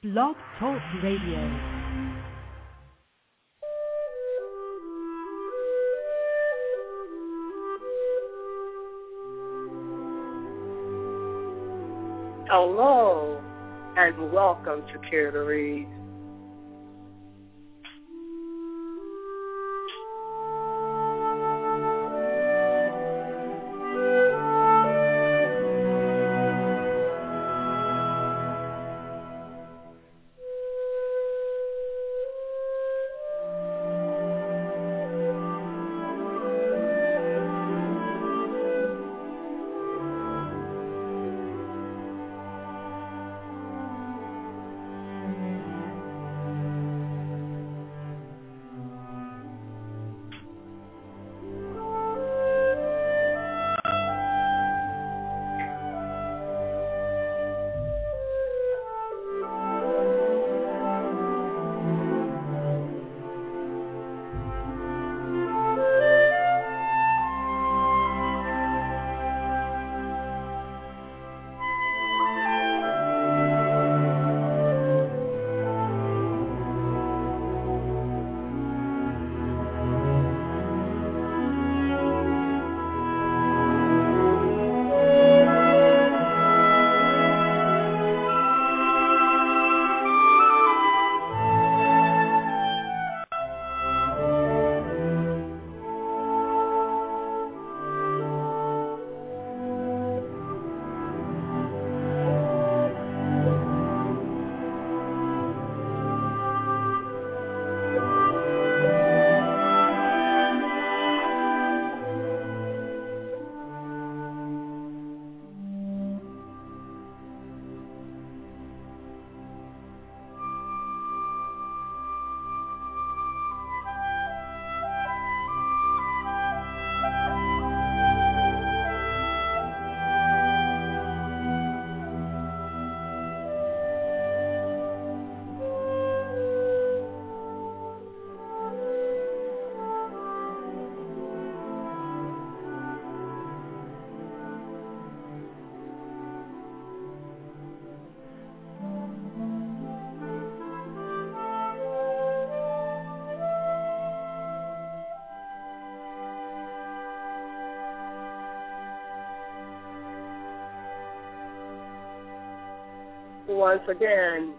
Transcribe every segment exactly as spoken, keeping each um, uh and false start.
Blog Talk Radio. Hello, and welcome to Care to Read. Once again,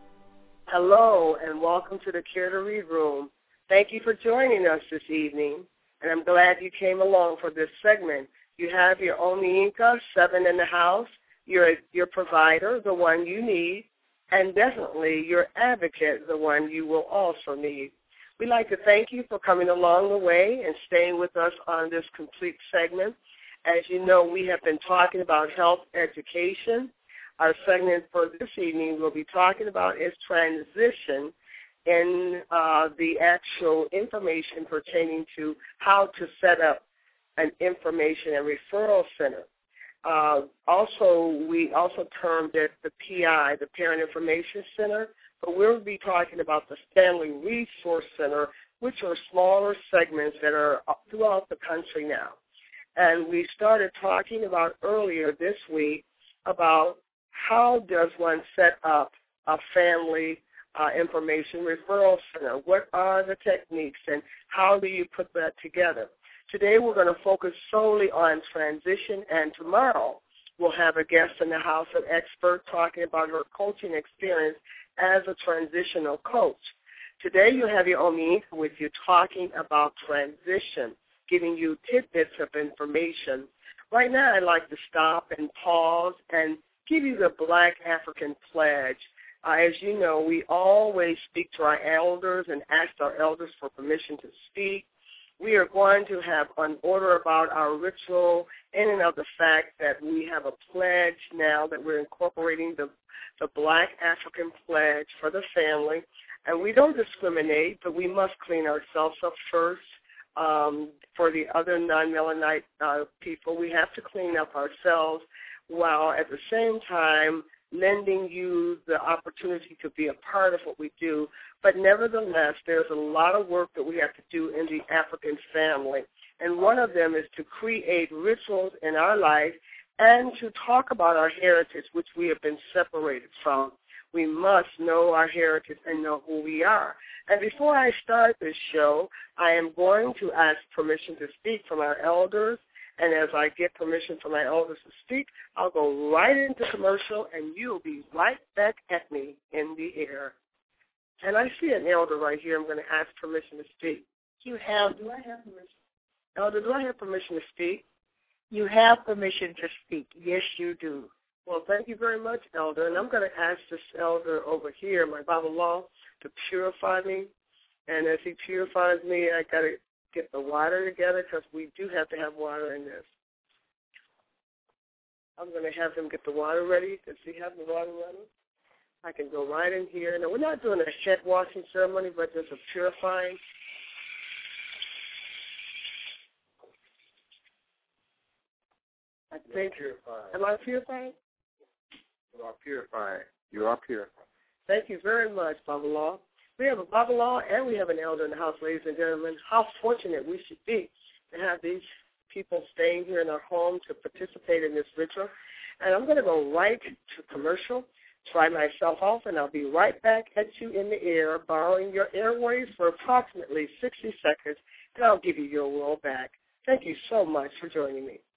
hello and welcome to the Care to Read Room. Thank you for joining us this evening, and I'm glad you came along for this segment. You have your Omiinka, seven in the house, your, your provider, the one you need, and definitely your advocate, the one you will also need. We'd like to thank you for coming along the way and staying with us on this complete segment. As you know, we have been talking about health education. Our segment for this evening we'll be talking about is transition in uh, the actual information pertaining to how to set up an information and referral center. Uh, also, we also termed it the P I, the Parent Information Center, but we'll be talking about the Family Resource Center, which are smaller segments that are throughout the country now. And we started talking about earlier this week about how does one set up a family uh, information referral center? What are the techniques and how do you put that together? Today we're going to focus solely on transition, and tomorrow we'll have a guest in the house, an expert talking about her coaching experience as a transitional coach. Today you have your Omiinka with you talking about transition, giving you tidbits of information. Right now I'd like to stop and pause and give you the Black African Pledge. Uh, as you know, we always speak to our elders and ask our elders for permission to speak. We are going to have an order about our ritual in and of the fact that we have a pledge now that we're incorporating the, the Black African Pledge for the family. And we don't discriminate, but we must clean ourselves up first. Um, for the other non-Melanite uh, people, we have to clean up ourselves, while at the same time lending you the opportunity to be a part of what we do. But nevertheless, there's a lot of work that we have to do in the African family. And one of them is to create rituals in our life and to talk about our heritage, which we have been separated from. We must know our heritage and know who we are. And before I start this show, I am going to ask permission to speak from our elders. And as I get permission from my elders to speak, I'll go right into commercial, and you'll be right back at me in the air. And I see an elder right here. I'm going to ask permission to speak. You have, do I have permission? Elder, do I have permission to speak? You have permission to speak. Yes, you do. Well, thank you very much, Elder. And I'm going to ask this elder over here, my Babalawo, to purify me. And as he purifies me, I got to get the water together because we do have to have water in this. I'm going to have him get the water ready. Does he have the water ready? I can go right in here. Now, we're not doing a head washing ceremony, but just a purifying. I think. Am I purifying? You are purifying. You are purifying. Thank you very much, Babalawo. We have a Babalawo and we have an elder in the house, ladies and gentlemen. How fortunate we should be to have these people staying here in our home to participate in this ritual. And I'm going to go right to commercial, try myself off, and I'll be right back at you in the air, borrowing your airwaves for approximately sixty seconds, and I'll give you your world back. Thank you so much for joining me.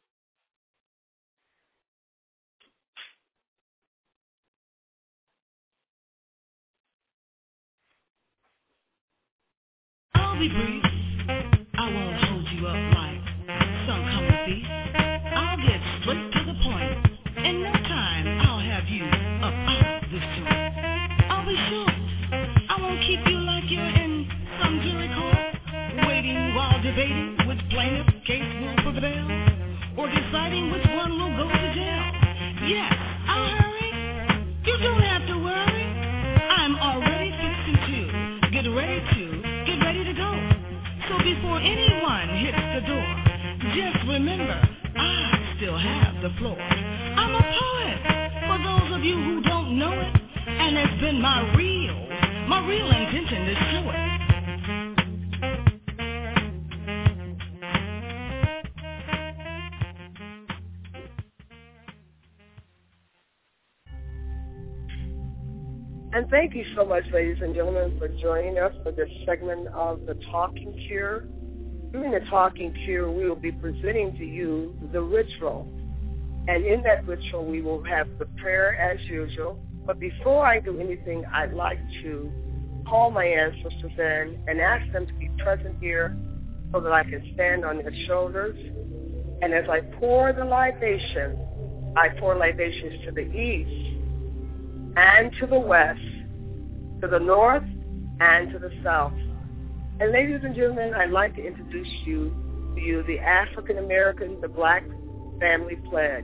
I'll be brief. I won't hold you up like some common thief. I'll get straight to the point. In no time, I'll have you up out this joint. I'll be short. I won't keep you like you're in some jury court, waiting while debating which plaintiff's case will prevail, or deciding which one will go to jail. Yes, I'll hurry. You don't have to worry. I'm already fixing to get ready to. Get ready to go. So before anyone hits the door, just remember, I still have the floor. I'm a poet, for those of you who don't know it, and it's been my real, my real intention to show it. And thank you so much, ladies and gentlemen, for joining us for this segment of The Talking Cure. During The Talking Cure, we will be presenting to you the ritual. And in that ritual, we will have the prayer as usual. But before I do anything, I'd like to call my ancestors in and ask them to be present here so that I can stand on their shoulders. And as I pour the libation, I pour libations to the east and to the west, to the north and to the south. And ladies and gentlemen, I'd like to introduce you to you the African American, the Black Family Pledge.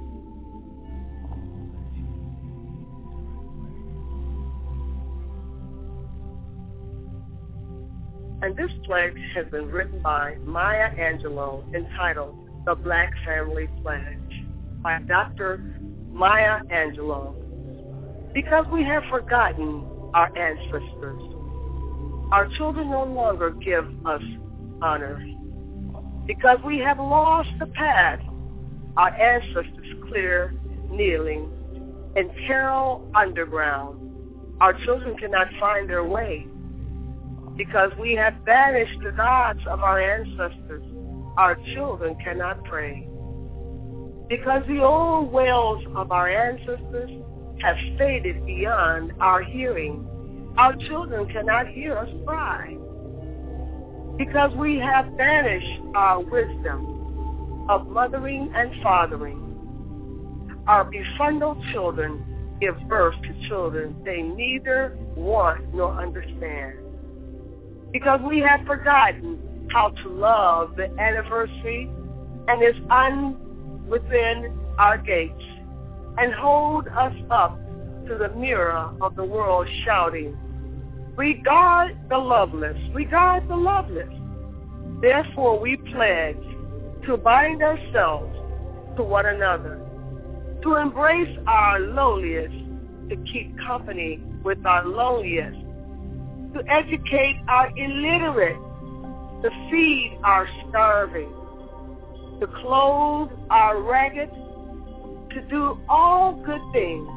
And this pledge has been written by Maya Angelou, entitled The Black Family Pledge, by Doctor Maya Angelou. Because we have forgotten our ancestors, our children no longer give us honor. Because we have lost the path, our ancestors clear, kneeling, in peril underground. Our children cannot find their way. Because we have banished the gods of our ancestors, our children cannot pray. Because the old wails of our ancestors have faded beyond our hearing, our children cannot hear us cry. Because we have banished our wisdom of mothering and fathering, our befundled children give birth to children they neither want nor understand. Because we have forgotten how to love the anniversary and is un within our gates, and hold us up to the mirror of the world shouting, regard the loveless, regard the loveless. Therefore we pledge to bind ourselves to one another, to embrace our lowliest, to keep company with our lowliest, to educate our illiterate, to feed our starving, to clothe our ragged, to do all good things,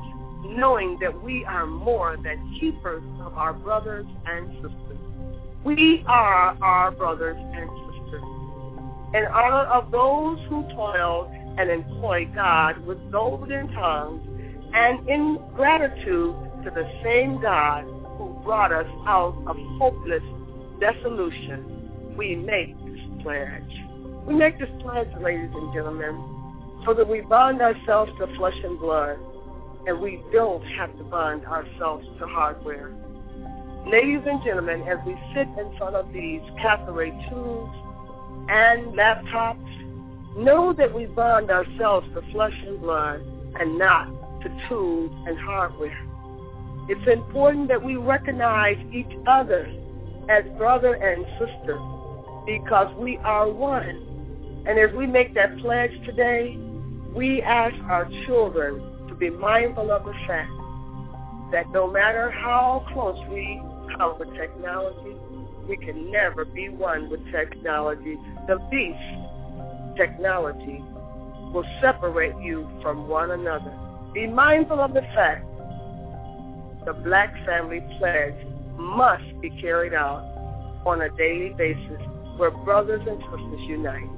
knowing that we are more than keepers of our brothers and sisters. We are our brothers and sisters. In honor of those who toiled and employed God with golden tongues, and in gratitude to the same God who brought us out of hopeless dissolution, we make this pledge. We make this pledge, ladies and gentlemen, so that we bond ourselves to flesh and blood, and we don't have to bond ourselves to hardware. Ladies and gentlemen, as we sit in front of these cathode tubes and laptops, know that we bond ourselves to flesh and blood and not to tools and hardware. It's important that we recognize each other as brother and sister because we are one. And as we make that pledge today, we ask our children to be mindful of the fact that no matter how close we come with technology, we can never be one with technology. The beast, technology, will separate you from one another. Be mindful of the fact the Black Family Pledge must be carried out on a daily basis where brothers and sisters unite.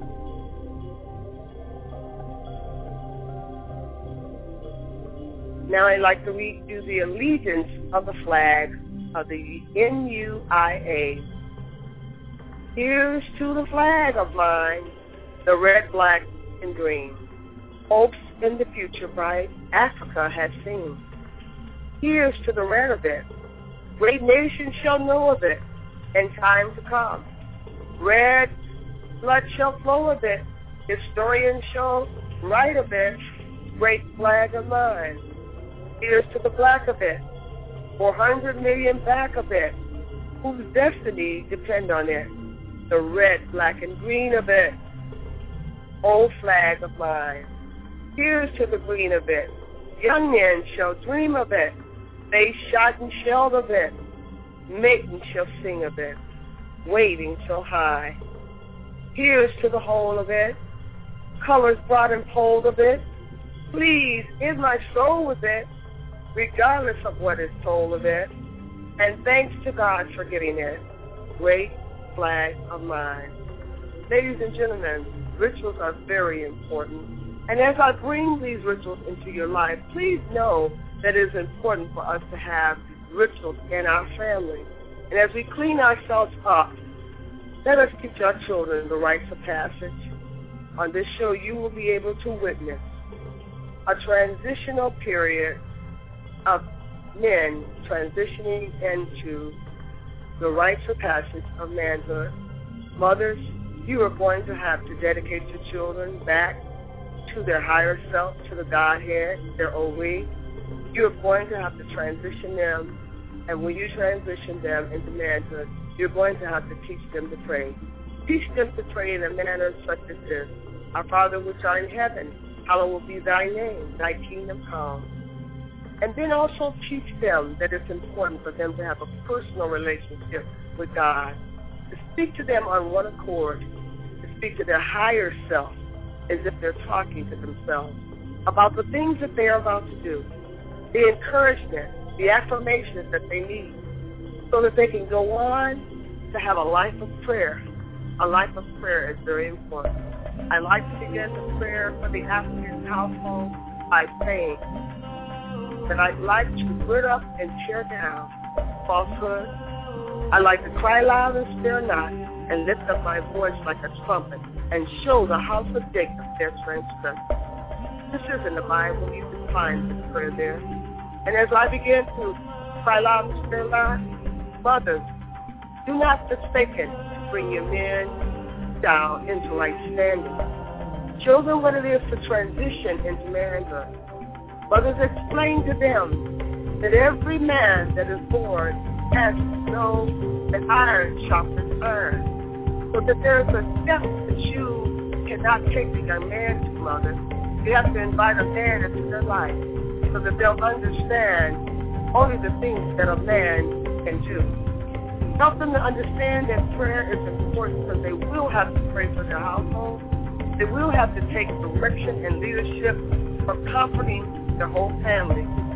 Now I'd like to read you the allegiance of the flag of the N U I A. Here's to the flag of mine, the red, black, and green. Hopes in the future bright, Africa has seen. Here's to the red of it. Great nations shall know of it in time to come. Red blood shall flow of it. Historians shall write of it. Great flag of mine. Here's to the black of it. four hundred million back of it, whose destiny depend on it. The red, black, and green of it. Old flag of mine. Here's to the green of it. Young men shall dream of it. They shot and shelled of it. Maiden shall sing of it. Waving so high. Here's to the whole of it. Colors brought and pulled of it. Please, is my soul with it, regardless of what is told of it. And thanks to God for getting it. Great flag of mine. Ladies and gentlemen, rituals are very important. And as I bring these rituals into your life, please know that it is important for us to have rituals in our family. And as we clean ourselves up, let us teach our children the rites of passage. On this show, you will be able to witness a transitional period of men transitioning into the rites of passage of manhood. Mothers, you are going to have to dedicate your children back to their higher self, to the Godhead, their Ori. You're going to have to transition them, and when you transition them into manhood, you're going to have to teach them to pray. Teach them to pray in a manner such as this. Our Father which art in heaven, hallowed be thy name, thy kingdom come. And then also teach them that it's important for them to have a personal relationship with God, to speak to them on one accord, to speak to their higher self as if they're talking to themselves about the things that they are about to do, the encouragement, the affirmations that they need, so that they can go on to have a life of prayer. A life of prayer is very important. I like to begin the prayer for the African household by saying that I'd like to rid up and tear down falsehood. I like to cry loud and spare not, and lift up my voice like a trumpet, and show the house of Jacob their transgression. This isn't the Bible. You can find this prayer there. And as I begin to cry loud and spare not, mothers, do not forsake it to bring your men down into right standing. Show them what it is to transition into manhood. Mothers, explain to them that every man that is born has to know that iron sharpens iron. So that there is a step that you cannot take the young man to, mother. You have to invite a man into their life so that they'll understand only the things that a man can do. Help them to understand that prayer is important because they will have to pray for their household. They will have to take direction and leadership for comforting their whole family.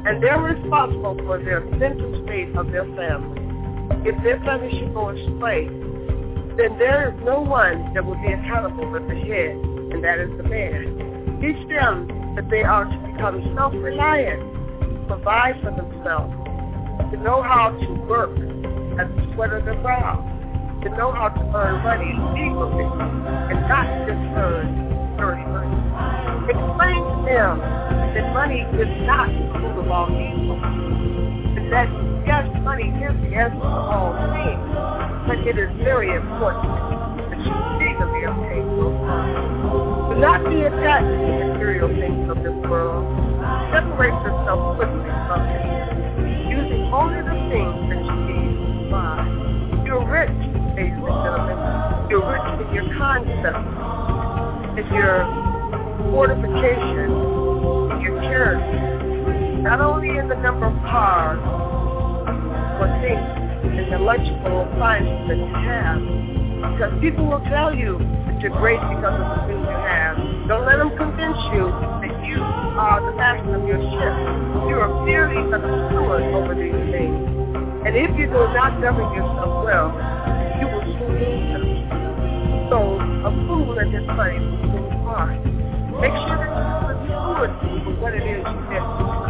and they're responsible for their mental state of their family. If their family should go astray, then there is no one that will be accountable but the head, and that is the man. Teach them that they are to become self-reliant, provide for themselves, to know how to work at the sweat of their brow, to know how to earn money legally and not just earn dirty money. Explain to them that money is not the root of all evil, and that yes, money is the answer to all things, but it is very important that you legally obtain those funds. Do not be attached to the material things of this world. Separate yourself quickly from it, using only the things that you need to buy. You're rich, ladies and gentlemen. You're rich in your concept, in your fortification, in your character. Not only in the number of cars or things and electrical appliances that you have, because people will tell you that you're great because of the things you have. Don't let them convince you that you are the master of your ship. You are merely a steward over these things. And if you do not govern yourself well, you will soon lose them. So a fool in this place will soon hard. Make sure that you're a steward for what it is you get.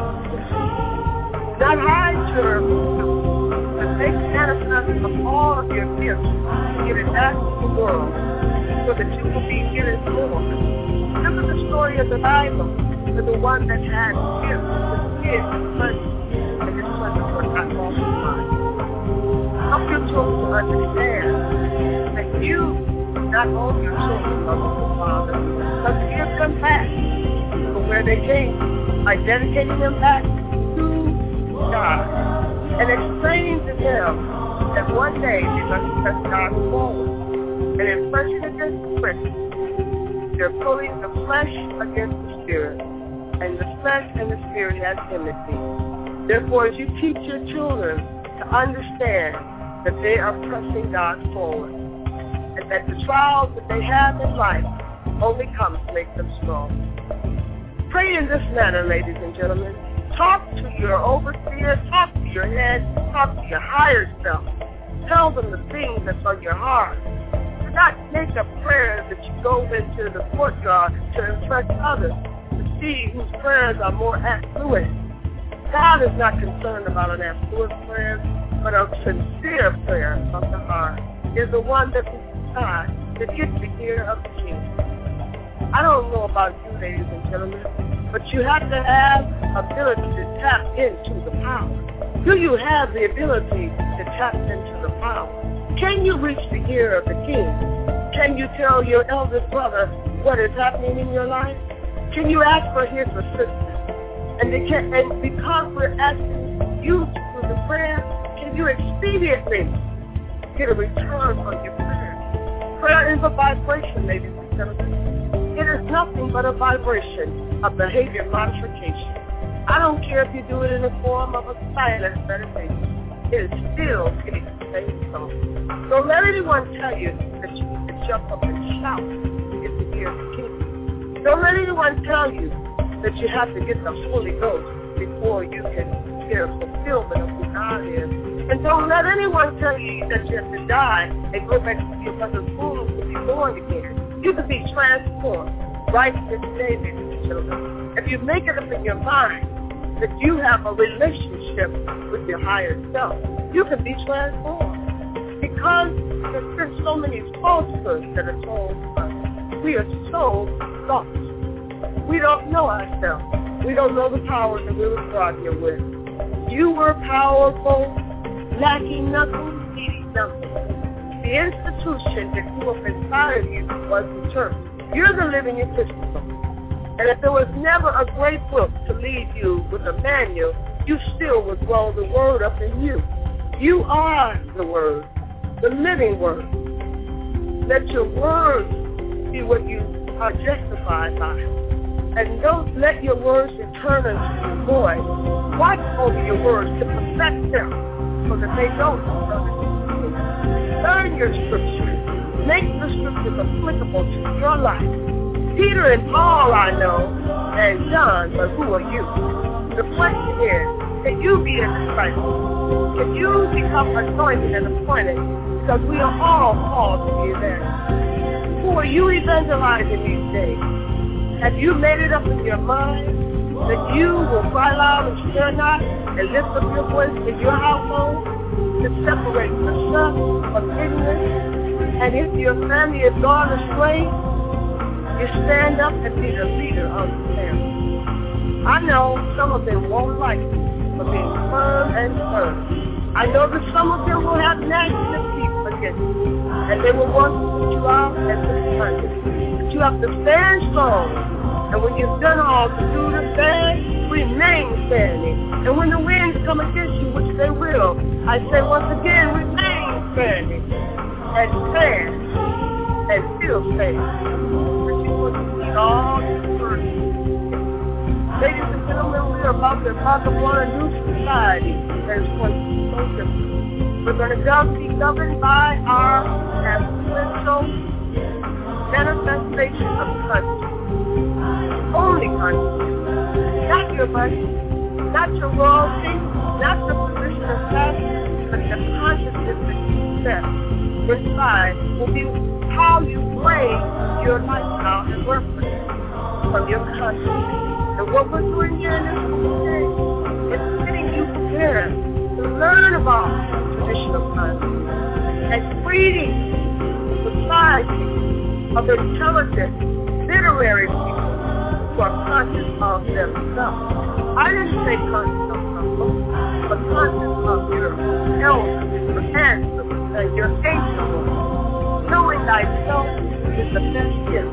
Not hide your fruit, but make manifest of all of your gifts. Get it back to the world so that you will be given more. Remember the story of the Bible, of the one that had gifts, the kid, the money, and his pleasure were not multiplied. Help your children to understand that you not own your children of the Father, but give them back from where they came by dedicating them back to God and explaining to them that one day they're going to press God forward. And in pressing against flesh, they're pulling the flesh against the spirit, and the flesh and the spirit has enmity. Therefore, as you teach your children to understand that they are pressing God forward, and that the trials that they have in life only come to make them strong. Pray in this manner, ladies and gentlemen. Talk to your overseer, talk to your head, talk to your higher self. Tell them the things that's on your heart. Do not make a prayer that you go into the courtyard to impress others, to see whose prayers are more affluent. God is not concerned about an affluent prayer, but a sincere prayer of the heart is the one that will decide to get the ear of the king. I don't know about you, ladies and gentlemen, but you have to have ability to tap into the power. Do you have the ability to tap into the power? Can you reach the ear of the king? Can you tell your eldest brother what is happening in your life? Can you ask for his assistance? And, they can, and because we're asking you to do the prayer, can you expediently get a return on your prayer? Prayer is a vibration, ladies and gentlemen. It is nothing but a vibration of behavior modification. I don't care if you do it in the form of a silent meditation. It is still getting the same song. Don't let anyone tell you that you need to jump up and shout in the ear of the king. Don't let anyone tell you that you have to get the Holy Ghost before you can hear fulfillment of who God is. And don't let anyone tell you that you have to die and go back to your mother's womb to be born again. You can be transformed right this day, ladies and gentlemen. If you make it up in your mind that you have a relationship with your higher self, you can be transformed. Because there's been so many falsehoods that are told us. We are so lost. We don't know ourselves. We don't know the power that we were brought here with. You were powerful, lacking nothing, needing nothing. The institution that grew up inside of you was the church. You're the living epistle. And if there was never a great book to lead you with a manual, you still would grow the word up in you. You are the word, the living word. Let your words be what you are justified by. And don't let your words return unto you void. Watch over your words to perfect them so that they don't return unto you. Learn your scriptures. Make the scriptures applicable to your life. Peter and Paul I know, and John, but who are you? The question is, can you be a disciple? Can you become anointed and appointed? Because we are all called to be evangelists. Who are you evangelizing these days? Have you made it up in your mind that you will cry loud and spare not and lift up your voice in your household to separate yourself from ignorance? And if your family is gone astray, you stand up and be the leader of the family. I know some of them won't like it for being firm and firm. I know that some of them will have nasty people against you, and they will want to put you out and put you under. But you have to stand strong, and when you've done all to do to stand, remain standing. And when the winds come against you, which they will, I say once again, remain standing, and stand, and still stand. But you want to see all these words. Ladies and gentlemen, we are about to embark upon a new society that is going to be so different. We're going to be governed by our essential manifestation of consciousness. Only consciousness. Not your money, not your royalty, not the position of status, but the consciousness that you set inside will be how you play your lifestyle and work with it from your consciousness. And what we're doing here in this today is getting you prepared to learn about traditional consciousness and creating a society of intelligent, literary people who are conscious of themselves. I didn't say conscious of themselves, but conscious of your elders, your ancestors, and your ancient ones. Knowing thyself is the best gift.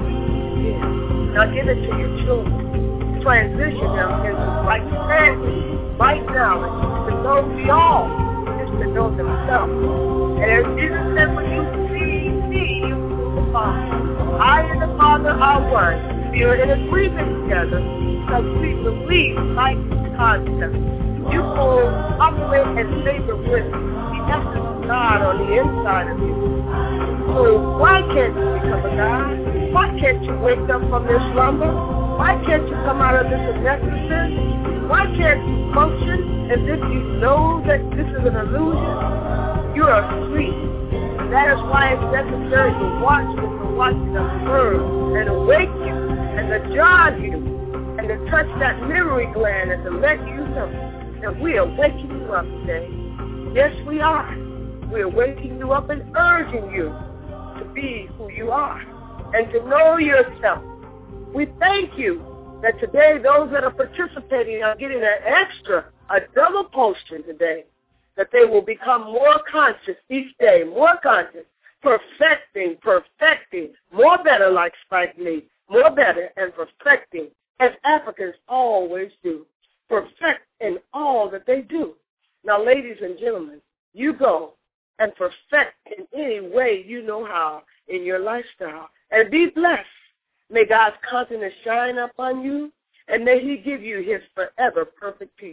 Now give it to your children. Transition them into right standing, right knowledge, to know beyond just to know themselves. And as Jesus said, when you see me, you see the Father. I and the Father are one. We are in agreement together because we believe like concept. You will operate and labor with the essence of God on the inside of you. So why can't you become a God? Why can't you wake up from this slumber? Why can't you come out of this anesthetist? Why can't you function as if you know that this is an illusion? You are asleep. And that is why it's necessary to watch with the watching of the word and awake you and to jar you and to touch that memory gland and to let you know that we are waking you up today. Yes, we are. We are waking you up and urging you to be who you are and to know yourself. We thank you that today those that are participating are getting an extra, a double poster today, that they will become more conscious each day, more conscious, perfecting, perfecting, more better like Spike Lee, more better and perfecting, as Africans always do, perfect in all that they do. Now, ladies and gentlemen, you go and perfect in any way you know how in your lifestyle, and be blessed. May God's countenance shine upon you, and may he give you his forever perfect peace.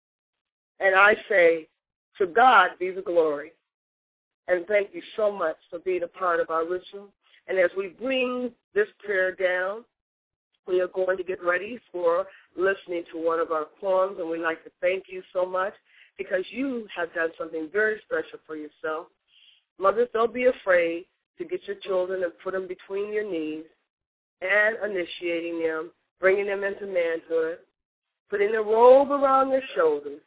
And I say, to God be the glory. And thank you so much for being a part of our ritual. And as we bring this prayer down, we are going to get ready for listening to one of our poems, and we'd like to thank you so much because you have done something very special for yourself. Mothers, don't be afraid to get your children and put them between your knees and initiating them, bringing them into manhood, putting a robe around their shoulders,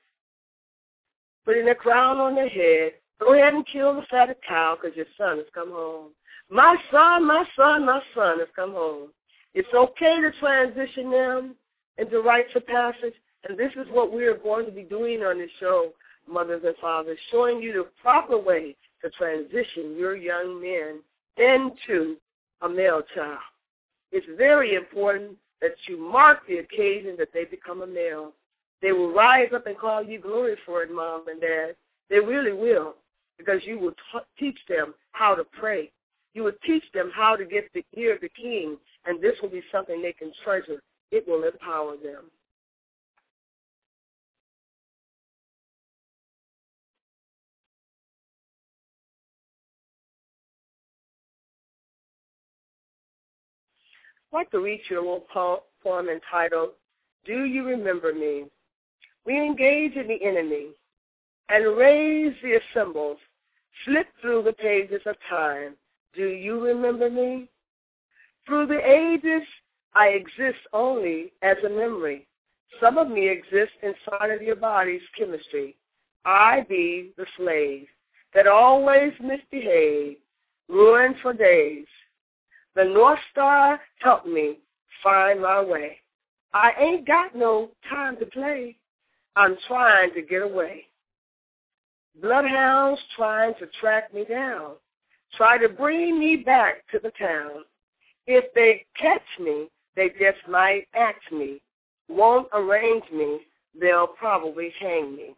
putting a crown on their head. Go ahead and kill the fatted cow because your son has come home. My son, my son, my son has come home. It's okay to transition them into rites of passage, and this is what we are going to be doing on this show, mothers and fathers, showing you the proper way to transition your young men into a male child. It's very important that you mark the occasion that they become a male. They will rise up and call you glory for it, Mom and Dad. They really will, because you will t- teach them how to pray. You will teach them how to get the ear of the king, and this will be something they can treasure. It will empower them. I'd like to read you a little poem entitled, Do You Remember Me? We engage in the enemy and raise the assembles, slip through the pages of time. Do you remember me? Through the ages, I exist only as a memory. Some of me exist inside of your body's chemistry. I be the slave that always misbehaved, ruined for days. The North Star helped me find my way. I ain't got no time to play. I'm trying to get away. Bloodhounds trying to track me down, try to bring me back to the town. If they catch me, they just might axe me. Won't arrange me, they'll probably hang me.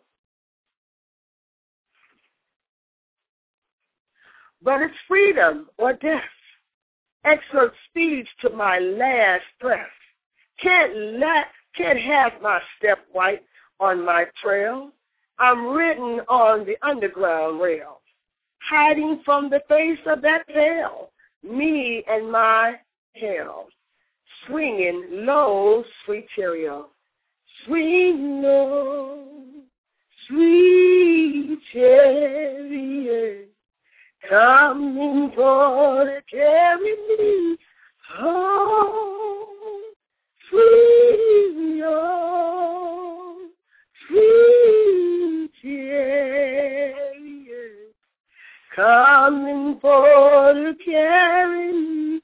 But it's freedom or death. Excellent speech to my last breath. Can't let, can't have my step white on my trail. I'm written on the underground rail, hiding from the face of that veil, me and my hell, swinging low, sweet cherry-o. Sweet low, sweet cherry, coming for to carry me home. Sweet low, sweet cherry, coming for to carry me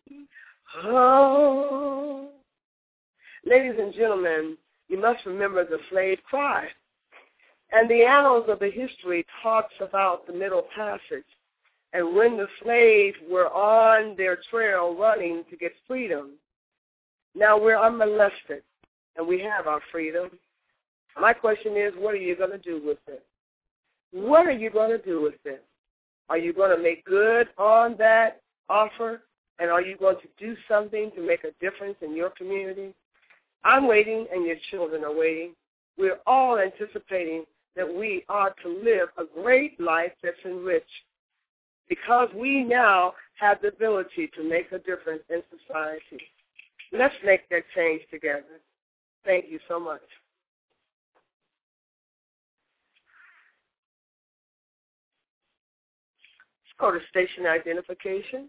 home. Ladies and gentlemen, you must remember the slave cry. And the annals of the history talks about the Middle Passage and when the slaves were on their trail running to get freedom. Now we're unmolested and we have our freedom. My question is, what are you going to do with it? What are you going to do with it? Are you going to make good on that offer? And are you going to do something to make a difference in your community? I'm waiting, and your children are waiting. We're all anticipating that we are to live a great life that's enriched because we now have the ability to make a difference in society. Let's make that change together. Thank you so much. Let's go to station identification.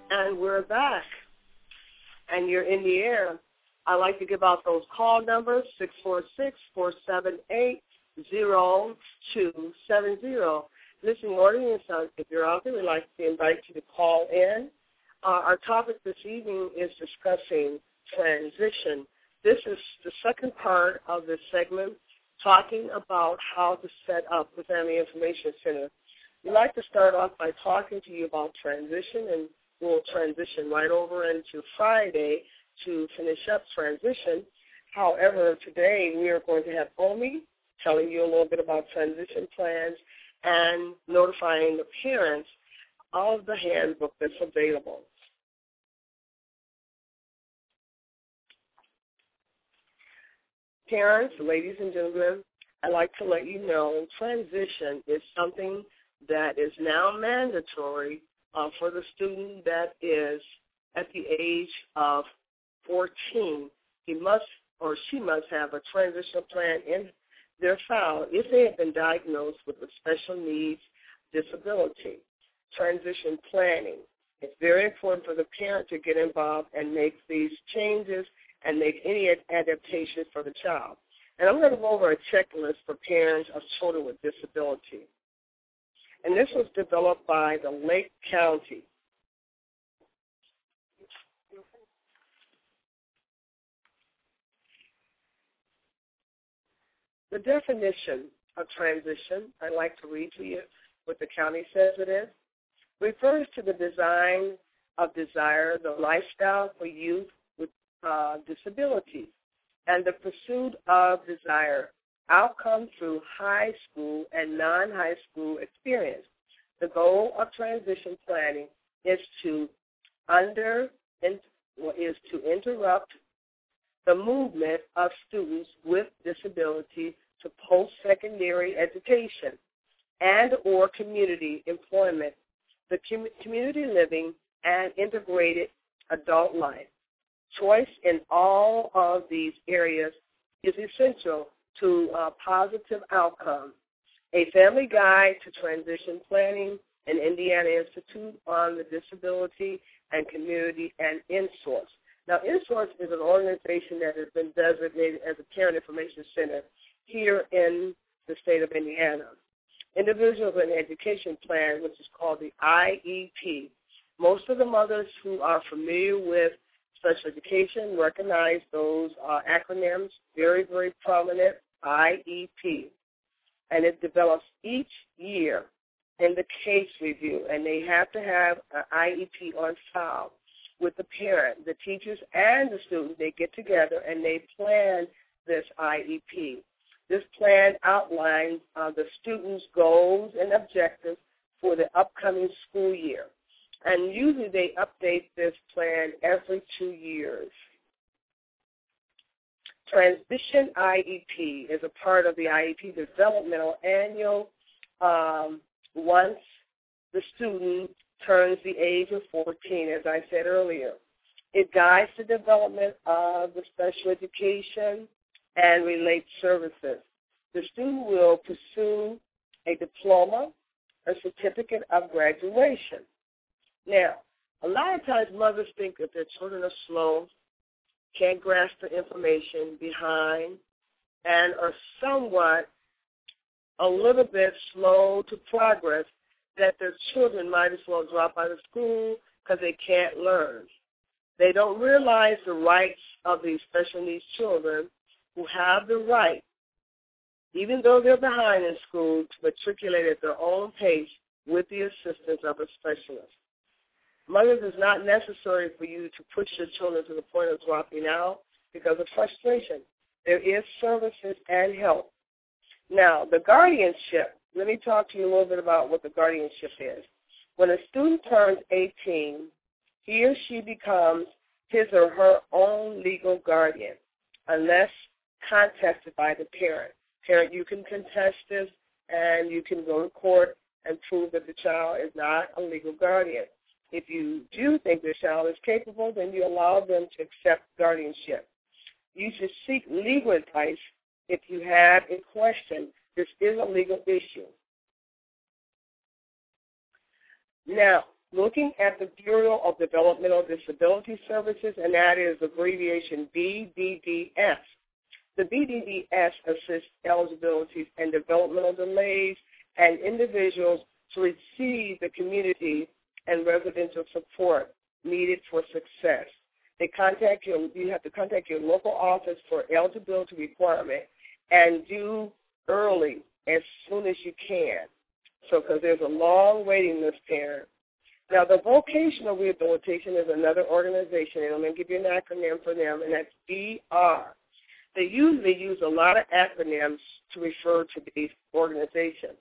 And we're back. And you're in the air. I'd like to give out those call numbers, six four six, four seven eight, zero two seven zero. Listening audience, uh, if you're out there, we'd like to invite you to call in. Uh, our topic this evening is discussing transition. This is the second part of this segment, talking about how to set up the Family Information Center. We'd like to start off by talking to you about transition, and we'll transition right over into Friday to finish up transition. However, today we are going to have Omi telling you a little bit about transition plans and notifying the parents of the handbook that's available. Parents, ladies and gentlemen, I'd like to let you know transition is something that is now mandatory uh, for the student that is at the age of fourteen. He must or she must have a transition plan in their file if they have been diagnosed with a special needs disability. Transition planning. It's very important for the parent to get involved and make these changes and make any adaptations for the child. And I'm going to go over a checklist for parents of children with disability. And this was developed by the Lake County. The definition of transition, I'd like to read to you what the county says it is, refers to the design of desire, the lifestyle for youth with uh, disabilities, and the pursuit of desire, outcome through high school and non-high school experience. The goal of transition planning is to under is to interrupt the movement of students with disability to post-secondary education and or community employment, the com- community living, and integrated adult life. Choice in all of these areas is essential to a positive outcome. A Family Guide to Transition Planning, an Indiana Institute on the Disability and Community, and InSource. Now, InSource is an organization that has been designated as a parent information center here in the state of Indiana. Individuals in Education Plan, which is called the I E P. Most of the mothers who are familiar with special education recognize those uh, acronyms, very, very prominent, I E P. And it develops each year in the case review, and they have to have an I E P on file with the parent, the teachers, and the student. They get together and they plan this I E P. This plan outlines uh, the student's goals and objectives for the upcoming school year. And usually they update this plan every two years. Transition I E P is a part of the I E P developmental annual um, once the student turns the age of fourteen, as I said earlier. It guides the development of the special education and related services. The student will pursue a diploma, a certificate of graduation. Now, a lot of times mothers think that their children are slow, can't grasp the information, behind, and are somewhat a little bit slow to progress, that their children might as well drop out of school because they can't learn. They don't realize the rights of these special needs children who have the right, even though they're behind in school, to matriculate at their own pace with the assistance of a specialist. Mothers, it's not necessary for you to push your children to the point of dropping out because of frustration. There is services and help. Now, the guardianship, let me talk to you a little bit about what the guardianship is. When a student turns eighteen, he or she becomes his or her own legal guardian, unless contested by the parent. Parent, you can contest this, and you can go to court and prove that the child is not a legal guardian. If you do think the child is capable, then you allow them to accept guardianship. You should seek legal advice if you have a question. This is a legal issue. Now, looking at the Bureau of Developmental Disability Services, and that is abbreviation B D D S. The B D D S assists eligibilities and developmental delays and individuals to receive the community and residential support needed for success. They contact you, you have to contact your local office for eligibility requirement and due early as soon as you can. So because there's a long waiting list there. Now, the Vocational Rehabilitation is another organization, and I'm going to give you an acronym for them, and that's B R. They usually use a lot of acronyms to refer to these organizations.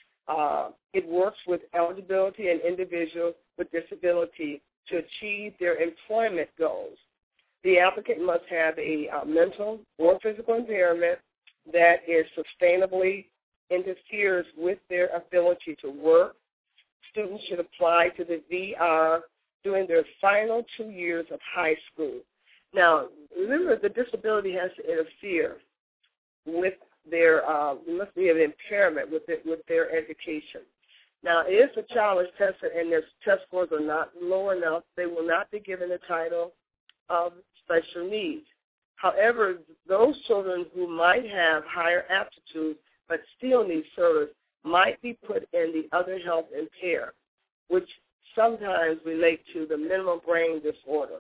Uh, it works with eligibility and individuals with disability to achieve their employment goals. The applicant must have a uh, mental or physical impairment that is sustainably interferes with their ability to work. Students should apply to the V R during their final two years of high school. Now, remember, the disability has to interfere with their, uh, must be an impairment with it, with their education. Now, if the child is tested and their test scores are not low enough, they will not be given the title of special needs. However, those children who might have higher aptitude but still need service might be put in the other health impaired, which sometimes relate to the minimal brain disorder.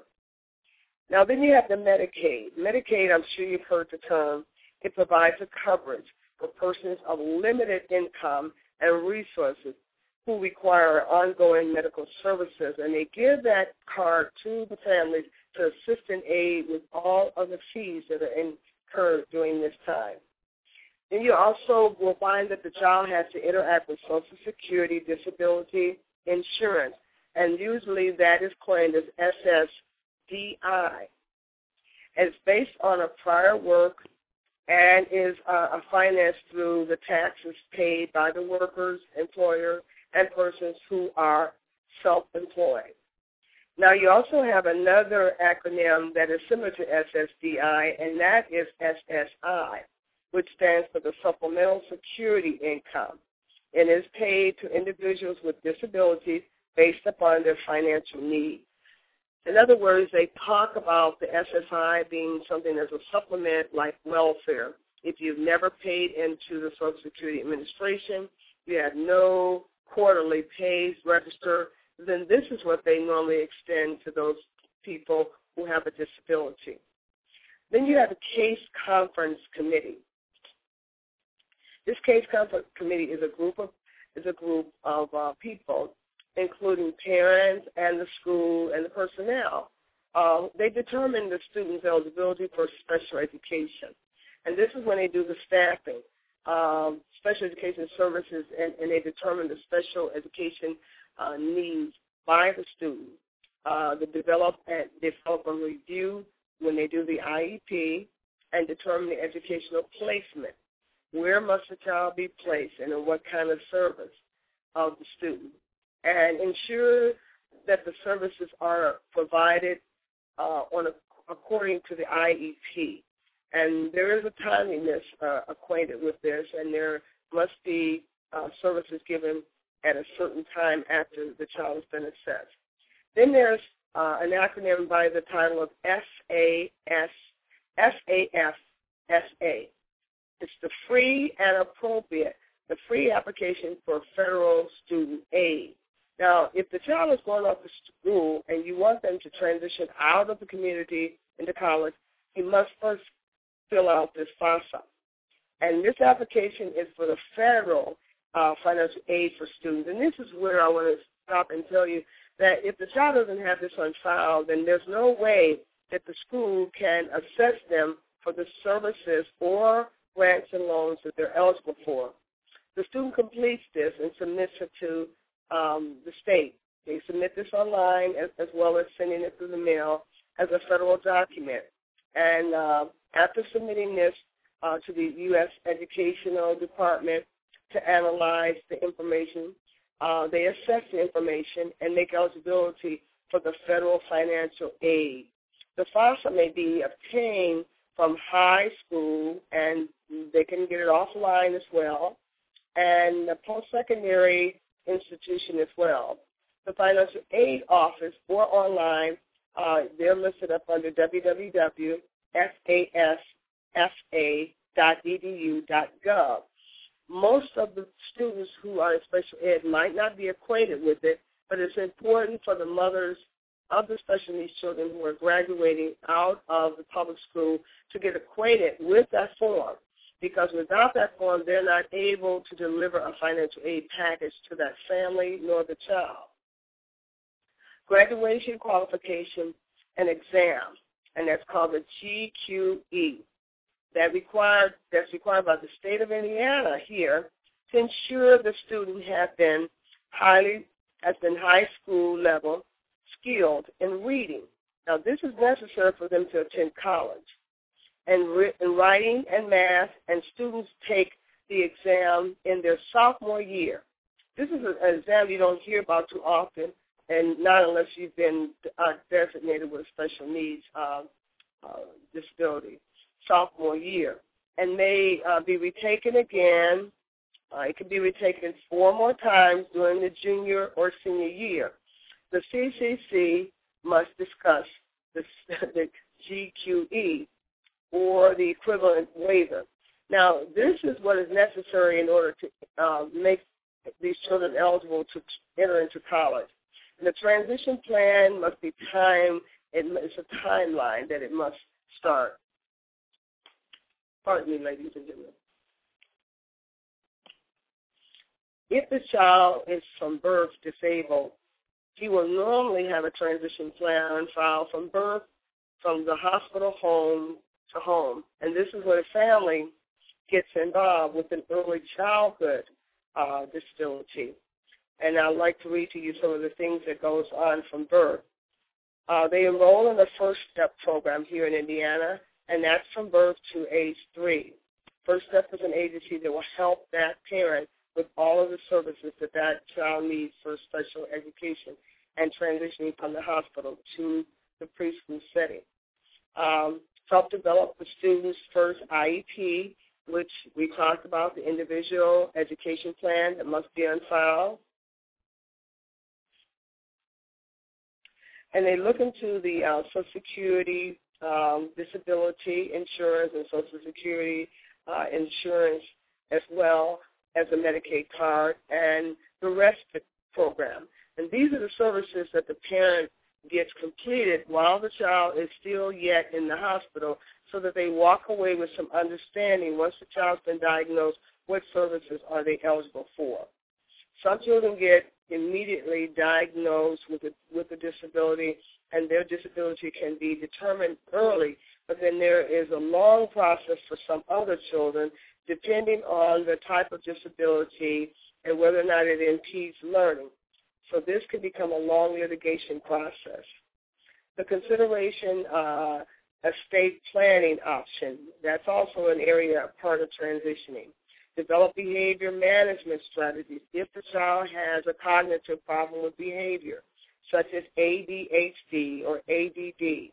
Now, then you have the Medicaid. Medicaid, I'm sure you've heard the term. It provides a coverage for persons of limited income and resources who require ongoing medical services, and they give that card to the families to assist and aid with all of the fees that are incurred during this time. Then you also will find that the child has to interact with Social Security disability insurance, and usually that is claimed as S S D I. It's based on a prior work and is uh, financed through the taxes paid by the workers, employer, and persons who are self-employed. Now, you also have another acronym that is similar to S S D I, and that is S S I, which stands for the Supplemental Security Income, and is paid to individuals with disabilities based upon their financial needs. In other words, they talk about the S S I being something as a supplement like welfare. If you've never paid into the Social Security Administration, you have no quarterly pays register, then this is what they normally extend to those people who have a disability. Then you have a case conference committee. This case conference committee is a group of is a group of uh, people, including parents and the school and the personnel. Uh, they determine the student's eligibility for special education, and this is when they do the staffing. Um, special education services, and, and they determine the special education uh, needs by the student. Uh, they develop and develop a review when they do the I E P and determine the educational placement. Where must the child be placed and in what kind of service of the student? And ensure that the services are provided uh, on a, according to the I E P. And there is a timeliness uh, acquainted with this, and there must be uh, services given at a certain time after the child has been assessed. Then there's uh, an acronym by the title of S A S, S A F S A. It's the free and appropriate, the free application for federal student aid. Now, if the child is going off to school and you want them to transition out of the community into college, you must first fill out this FAFSA. And this application is for the federal uh, financial aid for students. And this is where I want to stop and tell you that if the child doesn't have this on file, then there's no way that the school can assess them for the services or grants and loans that they're eligible for. The student completes this and submits it to um, the state. They submit this online as, as well as sending it through the mail as a federal document. And uh, after submitting this uh, to the U S Educational Department to analyze the information, uh, they assess the information and make eligibility for the federal financial aid. The FAFSA may be obtained from high school, and they can get it offline as well, and the post-secondary institution as well. the financial aid office or online. Uh, they're listed up under w w w dot f a s f a dot e d u dot gov. Most of the students who are in special ed might not be acquainted with it, but it's important for the mothers of the special needs children who are graduating out of the public school to get acquainted with that form, because without that form, they're not able to deliver a financial aid package to that family nor the child. Graduation qualification and exam, and that's called the G Q E. That required, that's required by the state of Indiana here to ensure the student has been highly, has been high school level skilled in reading. Now, this is necessary for them to attend college. And re- in writing and math, and students take the exam in their sophomore year. This is an exam you don't hear about too often, and not unless you've been uh, designated with special needs uh, uh, disability. Sophomore year, and may uh, be retaken again. Uh, it can be retaken four more times during the junior or senior year. The C C C must discuss the, the G Q E or the equivalent waiver. Now, this is what is necessary in order to uh, make these children eligible to enter into college. And the transition plan must be timed. It's a timeline that it must start. Pardon me, ladies and gentlemen. If the child is from birth disabled, he will normally have a transition plan on file from birth, from the hospital home to home. And this is where the family gets involved with an early childhood uh, disability. And I'd like to read to you some of the things that goes on from birth. Uh, they enroll in the First Step program here in Indiana, and that's from birth to age three. First Step is an agency that will help that parent with all of the services that that child needs for special education and transitioning from the hospital to the preschool setting. Um, help develop the student's first I E P, which we talked about, the individual education plan that must be on file. And they look into the uh, Social Security Um, disability insurance and Social Security uh, insurance, as well as a Medicaid card and the respite program. And these are the services that the parent gets completed while the child is still yet in the hospital, so that they walk away with some understanding once the child's been diagnosed, what services are they eligible for. Some children get immediately diagnosed with a, with a disability, and their disability can be determined early, but then there is a long process for some other children, depending on the type of disability and whether or not it impedes learning. So this could become a long litigation process. The consideration, uh, estate planning option, that's also an area, part of transitioning. Develop behavior management strategies if the child has a cognitive problem with behavior, such as A D H D or A D D.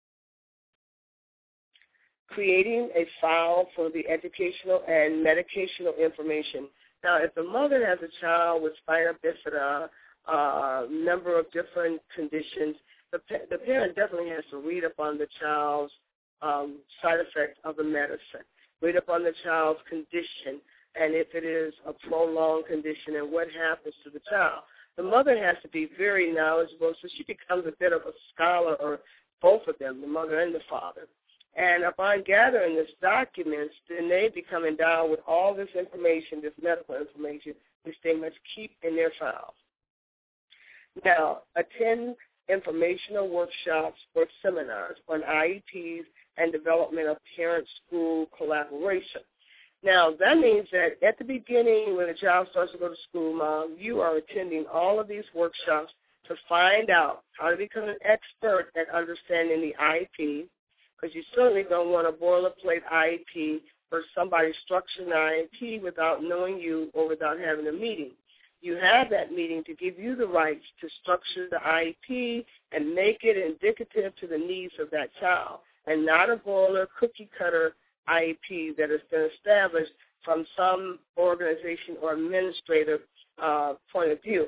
Creating a file for the educational and medicational information. Now, if the mother has a child with spina bifida, a uh, number of different conditions, the, pa- the parent definitely has to read up on the child's um, side effects of the medicine, read up on the child's condition, and if it is a prolonged condition and what happens to the child. The mother has to be very knowledgeable, so she becomes a bit of a scholar, or both of them, the mother and the father. And upon gathering this documents, then they become endowed with all this information, this medical information, which they must keep in their files. Now, attend informational workshops or seminars on I E Ps and development of parent-school collaboration. Now, that means that at the beginning, when a child starts to go to school, Mom, you are attending all of these workshops to find out how to become an expert at understanding the I E P, because you certainly don't want a boilerplate I E P or somebody structure an I E P without knowing you or without having a meeting. You have that meeting to give you the rights to structure the I E P and make it indicative to the needs of that child, and not a boiler cookie-cutter I E P that has been established from some organization or administrative uh, point of view.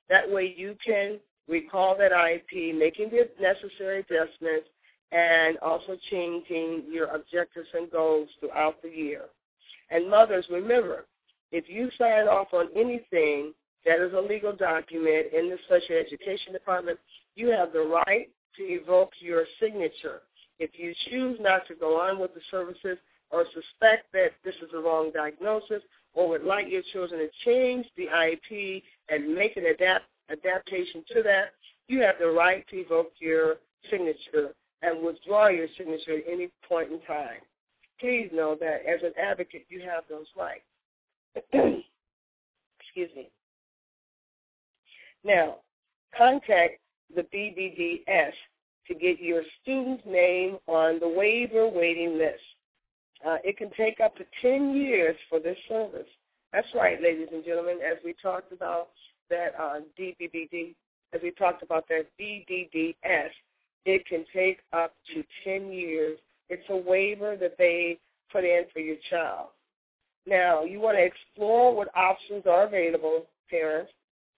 That way you can recall that I E P, making the necessary adjustments, and also changing your objectives and goals throughout the year. And mothers, remember, if you sign off on anything that is a legal document in the special education department, you have the right to evoke your signature. If you choose not to go on with the services or suspect that this is a wrong diagnosis or would like your children to change the I E P and make an adapt, adaptation to that, you have the right to evoke your signature and withdraw your signature at any point in time. Please know that as an advocate, you have those rights. Excuse me. Now, contact the B B D S to get your student's name on the waiver waiting list. Uh, it can take up to ten years for this service. That's right, ladies and gentlemen, as we talked about that uh, D B B D, as we talked about that B D D S, it can take up to ten years. It's a waiver that they put in for your child. Now, you want to explore what options are available, parents,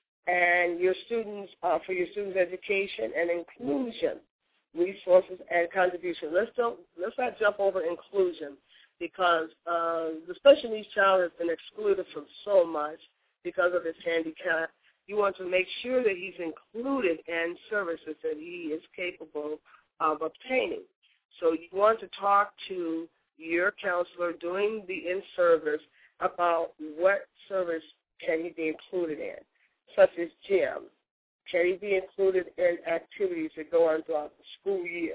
and your students, uh, for your students' education and inclusion, resources and contribution. Let's don't let's not jump over inclusion, because uh, the special needs child has been excluded from so much because of his handicap. You want to make sure that he's included in services that he is capable of obtaining. So you want to talk to your counselor doing the in-service about what service can he be included in, such as gym. Can he be included in activities that go on throughout the school year?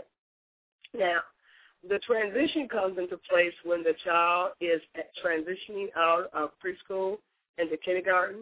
Now, the transition comes into place when the child is transitioning out of preschool into kindergarten,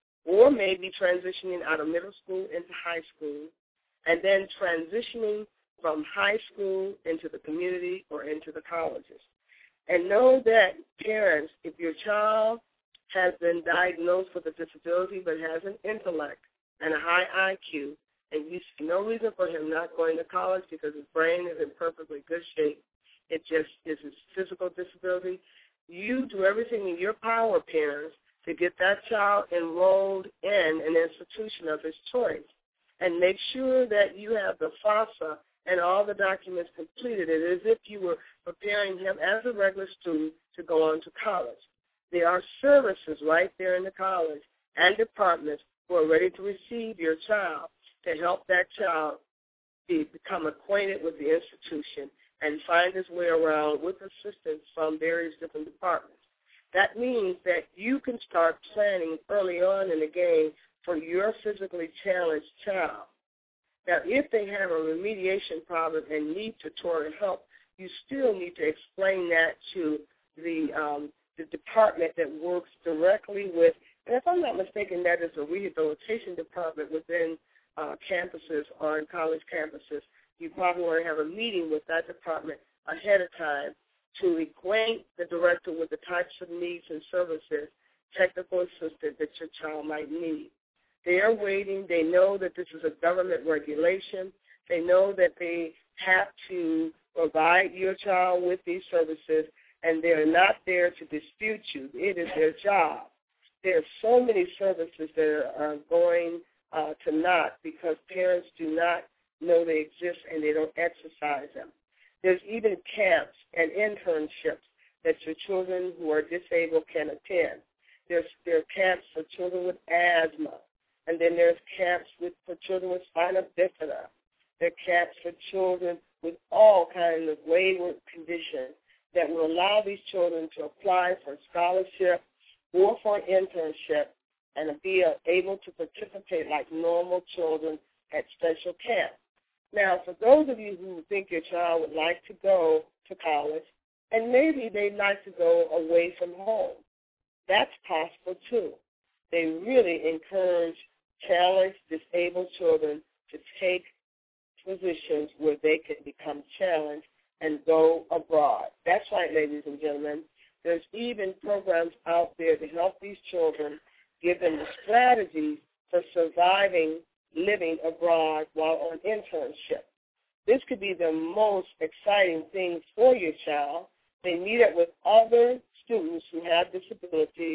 or maybe transitioning out of middle school into high school, and then transitioning from high school into the community or into the colleges. And know that parents, if your child has been diagnosed with a disability but has an intellect and a high I Q, and you see no reason for him not going to college because his brain is in perfectly good shape, it just is his physical disability, you do everything in your power, parents, to get that child enrolled in an institution of his choice, and make sure that you have the FAFSA and all the documents completed. It is as if you were preparing him as a regular student to go on to college. There are services right there in the college and departments who are ready to receive your child to help that child be, become acquainted with the institution and find his way around with assistance from various different departments. That means that you can start planning early on in the game for your physically challenged child. Now, if they have a remediation problem and need tutorial help, you still need to explain that to the um, the department that works directly with, and if I'm not mistaken, that is a rehabilitation department within uh, campuses or on college campuses. You probably want to have a meeting with that department ahead of time to acquaint the director with the types of needs and services, technical assistance that your child might need. They are waiting. They know that this is a government regulation. They know that they have to provide your child with these services, and they're not there to dispute you. It is their job. There are so many services that are going uh, to naught because parents do not know they exist and they don't exercise them. There's even camps and internships that your children who are disabled can attend. There's, there are camps for children with asthma. And then there's camps with, for children with spina bifida. There are camps for children with all kinds of wayward conditions that will allow these children to apply for a scholarship or for an internship and be able to participate like normal children at special camps. Now, for those of you who think your child would like to go to college, and maybe they'd like to go away from home, that's possible too. They really encourage challenged, disabled children to take positions where they can become challenged and go abroad. That's right, ladies and gentlemen. There's even programs out there to help these children, give them the strategies for surviving living abroad while on internship. This could be the most exciting thing for your child. They meet up with other students who have disabilities,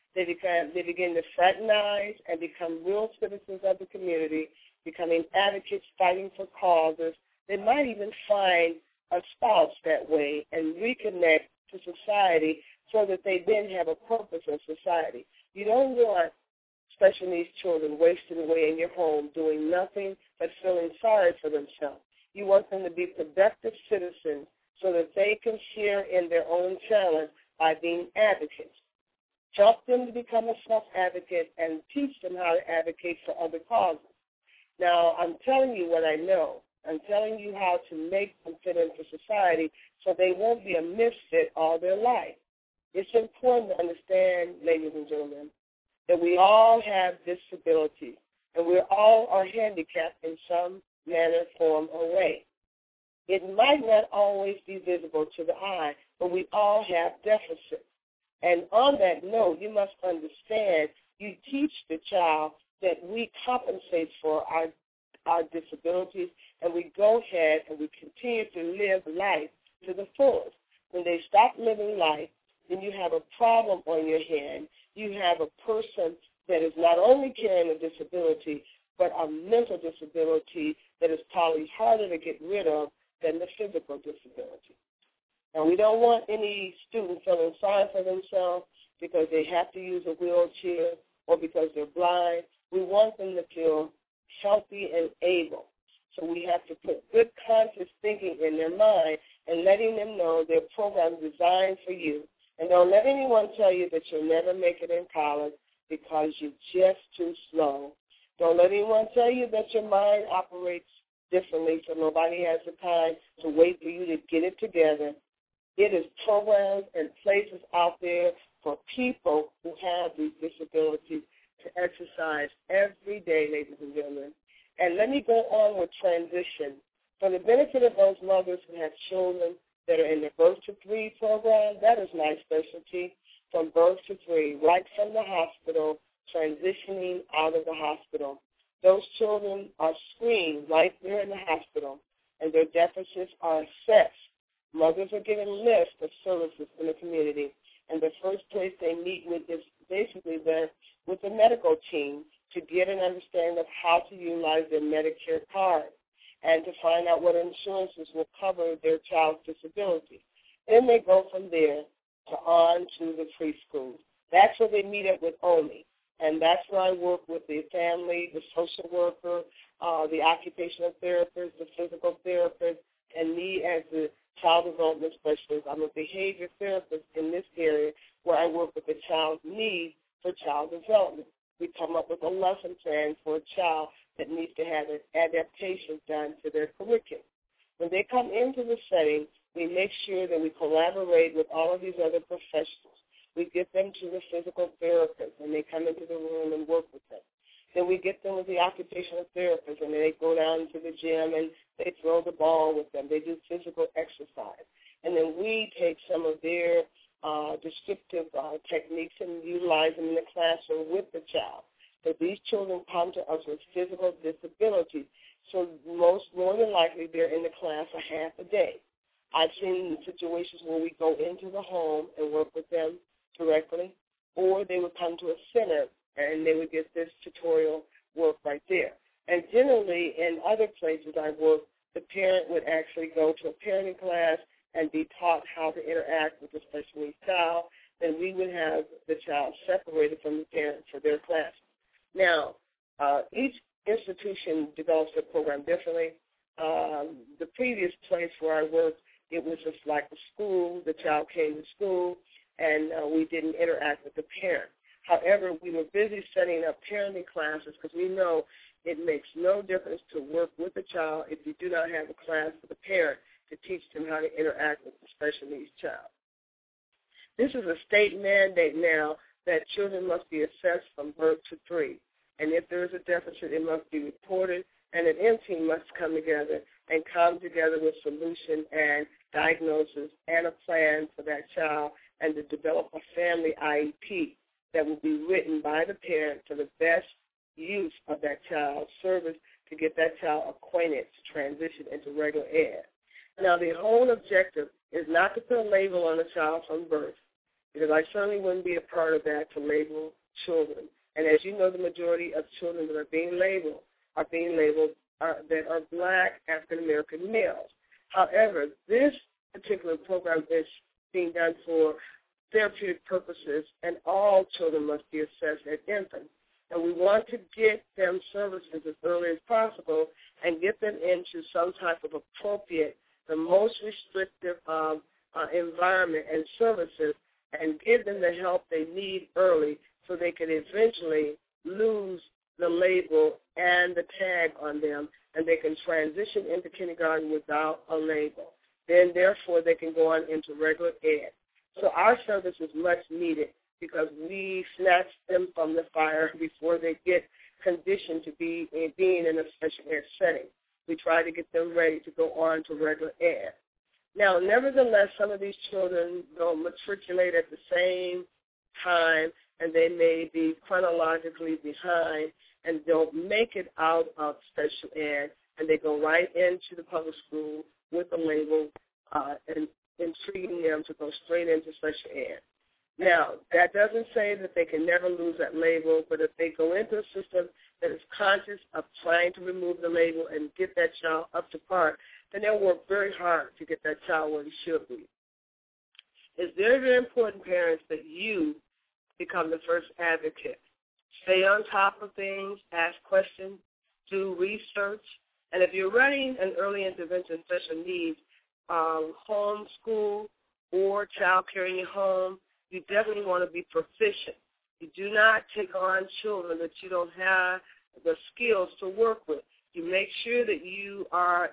They become, they begin to fraternize and become real citizens of the community, becoming advocates, fighting for causes. They might even find a spouse that way and reconnect to society so that they then have a purpose in society. You don't want special needs children wasted away in your home doing nothing but feeling sorry for themselves. You want them to be productive citizens so that they can share in their own talent by being advocates. Help them to become a self-advocate and teach them how to advocate for other causes. Now, I'm telling you what I know. I'm telling you how to make them fit into society so they won't be a misfit all their life. It's important to understand, ladies and gentlemen, that we all have disabilities, and we all are handicapped in some manner, form, or way. It might not always be visible to the eye, but we all have deficits. And on that note, you must understand, you teach the child that we compensate for our our disabilities, and we go ahead and we continue to live life to the fullest. When they stop living life, then you have a problem on your hand. You have a person that is not only carrying a disability, but a mental disability that is probably harder to get rid of than the physical disability. And we don't want any student feeling sorry for themselves because they have to use a wheelchair or because they're blind. We want them to feel healthy and able. So we have to put good conscious thinking in their mind and letting them know their program is designed for you. And don't let anyone tell you that you'll never make it in college because you're just too slow. Don't let anyone tell you that your mind operates differently, so nobody has the time to wait for you to get it together. It is programs and places out there for people who have these disabilities to exercise every day, ladies and gentlemen. And let me go on with transition. For the benefit of those mothers who have children that are in the birth to three program, that is my specialty, from birth to three, right from the hospital, transitioning out of the hospital. Those children are screened right there in the hospital, and their deficits are assessed. Mothers are given a list of services in the community, and the first place they meet with is basically the, with the medical team to get an understanding of how to utilize their Medicare card and to find out what insurances will cover their child's disability. Then they go from there to on to the preschool. That's where they meet up with O M I, and that's where I work with the family, the social worker, uh, the occupational therapist, the physical therapist, and me as the child development specialist. I'm a behavior therapist in this area where I work with the child's needs for child development. We come up with a lesson plan for a child that needs to have an adaptation done to their curriculum. When they come into the setting, we make sure that we collaborate with all of these other professionals. We get them to the physical therapist, and they come into the room and work with them. Then we get them with the occupational therapist, and then they go down to the gym and they throw the ball with them. They do physical exercise. And then we take some of their uh, descriptive uh, techniques and utilize them in the classroom with the child. So these children come to us with physical disabilities. So most more than likely they're in the class a half a day. I've seen situations where we go into the home and work with them directly, or they would come to a center and they would get this tutorial work right there. And generally, in other places I work, the parent would actually go to a parenting class and be taught how to interact with the special needs child. Then we would have the child separated from the parent for their class. Now, uh, each institution develops their program differently. Um, the previous place where I worked, it was just like a school. The child came to school, and uh, we didn't interact with the parent. However, we were busy setting up parenting classes because we know it makes no difference to work with a child if you do not have a class for the parent to teach them how to interact with the special needs child. This is a state mandate now that children must be assessed from birth to three. And if there is a deficit, it must be reported, and an M-team must come together and come together with solution and diagnosis and a plan for that child and to develop a family I E P that will be written by the parent for the best use of that child's service to get that child acquainted to transition into regular ed. Now, the whole objective is not to put a label on a child from birth. because I certainly wouldn't be a part of that to label children. And as you know, the majority of children that are being labeled are being labeled uh, that are black African-American males. However, this particular program is being done for therapeutic purposes, and all children must be assessed at infant. And we want to get them services as early as possible and get them into some type of appropriate, the most restrictive um, uh, environment and services, and give them the help they need early so they can eventually lose the label and the tag on them, and they can transition into kindergarten without a label. Then, therefore, they can go on into regular ed. So our service is much needed because we snatch them from the fire before they get conditioned to be in, being in a special ed setting. We try to get them ready to go on to regular ed. Now, nevertheless, some of these children don't matriculate at the same time, and they may be chronologically behind and don't make it out of special ed, and they go right into the public school with a label uh, and, and treating them to go straight into special ed. Now, that doesn't say that they can never lose that label, but if they go into a system that is conscious of trying to remove the label and get that child up to par, then they'll work very hard to get that child where he should be. It's very, very important, parents, that you become the first advocate. Stay on top of things, ask questions, do research, and if you're running an early intervention special needs um, home school or child care in your home, you definitely want to be proficient. You do not take on children that you don't have the skills to work with. You make sure that you are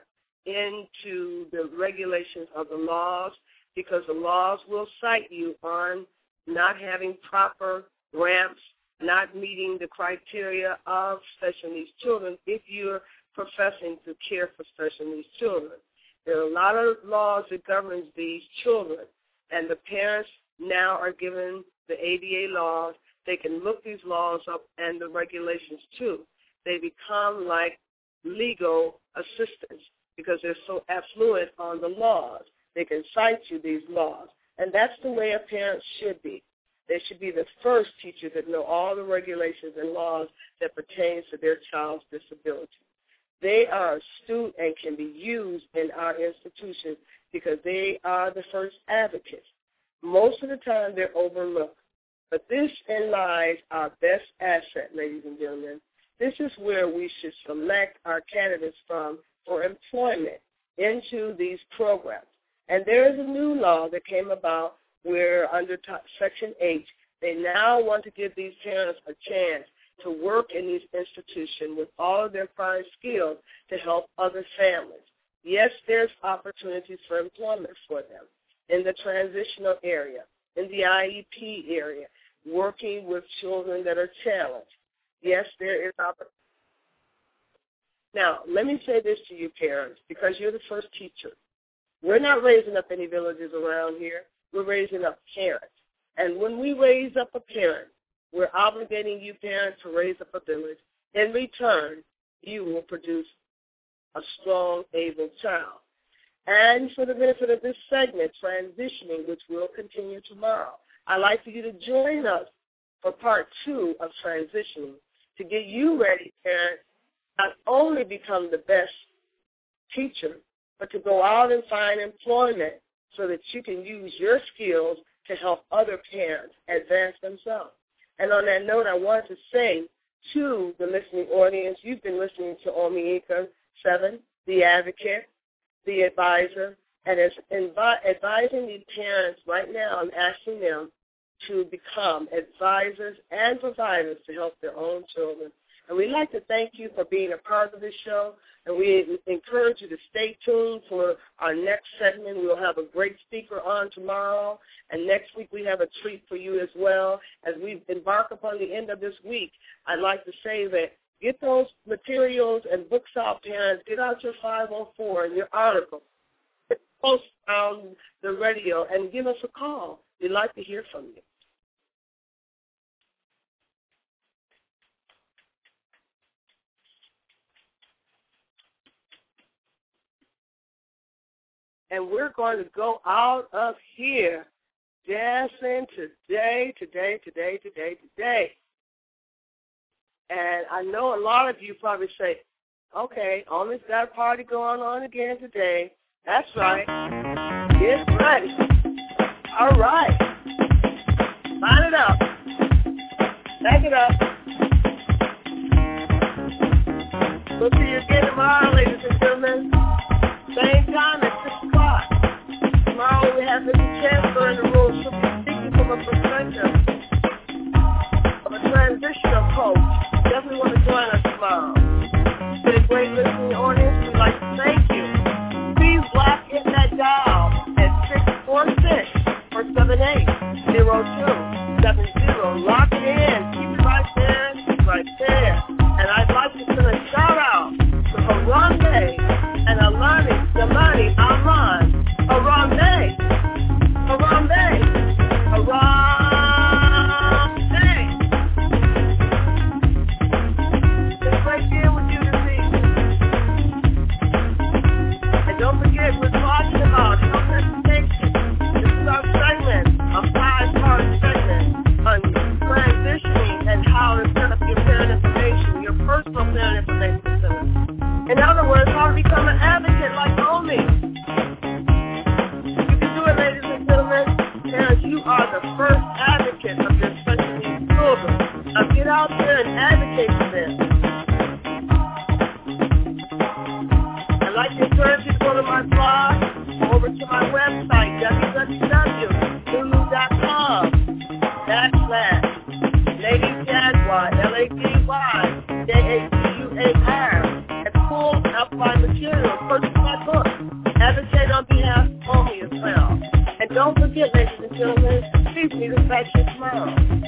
into the regulations of the laws, because the laws will cite you on not having proper ramps, not meeting the criteria of special needs children if you're professing to care for special needs children. There are a lot of laws that govern these children, and the parents now are given the A D A laws. They can look these laws up and the regulations too. They become like legal assistants because they're so affluent on the laws. They can cite you these laws, and that's the way a parent should be. They should be the first teacher that know all the regulations and laws that pertains to their child's disability. They are astute and can be used in our institutions because they are the first advocates. Most of the time, they're overlooked. But this in lies our best asset, ladies and gentlemen. This is where we should select our candidates from for employment into these programs. And there is a new law that came about where under t- Section H, they now want to give these parents a chance to work in these institutions with all of their fine skills to help other families. Yes, there's opportunities for employment for them in the transitional area, in the I E P area, working with children that are challenged. Yes, there is opportunity. Now, let me say this to you parents, because you're the first teacher. We're not raising up any villages around here. We're raising up parents. And when we raise up a parent, we're obligating you parents to raise up a village. In return, you will produce a strong, able child. And for the benefit of this segment, transitioning, which will continue tomorrow, I'd like for you to join us for part two of transitioning to get you ready, parents, not only become the best teacher, but to go out and find employment so that you can use your skills to help other parents advance themselves. And on that note, I want to say to the listening audience, you've been listening to Omiika Seven, the advocate, the advisor, and as invi- advising these parents right now, I'm asking them to become advisors and providers to help their own children. And we'd like to thank you for being a part of this show, and we encourage you to stay tuned for our next segment. We'll have a great speaker on tomorrow, and next week we have a treat for you as well. As we embark upon the end of this week, I'd like to say that get those materials and books out, parents. Get out your five oh four and your article. Post on the radio and give us a call. We'd like to hear from you. And we're going to go out of here dancing today, today, today, today, today. And I know a lot of you probably say, okay, Omi's got a party going on again today. That's right. Get ready. All right. Line it up. Back it up. We'll see you again tomorrow, ladies and gentlemen. Same time at six o'clock. Tomorrow we have Missus Chancellor in the room. She'll be speaking from a perspective of a transitional coach. Definitely want to join us tomorrow. It's been a great listening audience. We'd like to thank you. Please lock in that dial at six four six, four seven eight, zero two seven zero. Lock it in. Keep it right there. Keep it right there. And I'd like to send a shout out to Harambe and Alani, Damani, Aman, Harambe, Harambe, Harambe. It's great being with you this evening. And don't forget, we're talking about health education. This is our segment, a five-part segment on transitioning and how to set up your parent information, your personal parent information center. In other words, how to become an advocate like Omi. You can do it, ladies and gentlemen. Parents, you are the first advocate of your special needs children. Now get out there and advocate for them. I'd like to encourage you to go to my blog, over to my website, w w w dot lulu dot com backslash Lady Jaguar, L A D Y J A G U A R, and pull up my material, purchase my book, advocate on behalf of Omi as well. And don't forget, ladies and gentlemen, please meet us back here tomorrow.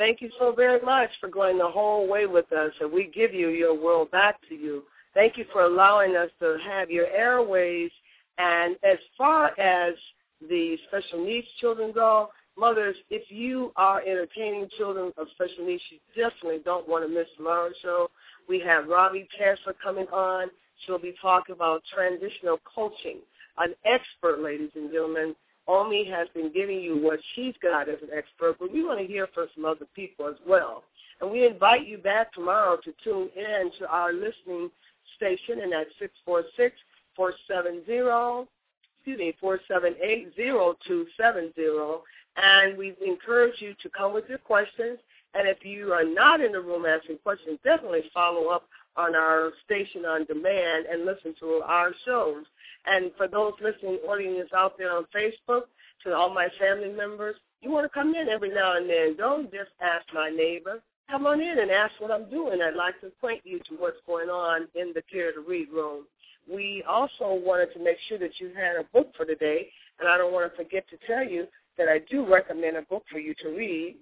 thank you so very much for going the whole way with us, and we give you your world back to you. Thank you for allowing us to have your airways. And as far as the special needs children go, mothers, if you are entertaining children of special needs, you definitely don't want to miss tomorrow's show. We have Robbie Chancellor coming on. She'll be talking about transitional coaching. An expert, ladies and gentlemen. Omi has been giving you what she's got as an expert, but we want to hear from some other people as well. And we invite you back tomorrow to tune in to our listening station, and that's six four six, four seven zero, excuse me, four seven eight, zero two seven zero. And we encourage you to come with your questions. And if you are not in the room asking questions, definitely follow up on our station on demand and listen to our shows. And for those listening audience out there on Facebook, to all my family members, you want to come in every now and then. Don't just ask my neighbor. Come on in and ask what I'm doing. I'd like to acquaint you to what's going on in the Care to Read room. We also wanted to make sure that you had a book for today, and I don't want to forget to tell you that I do recommend a book for you to read.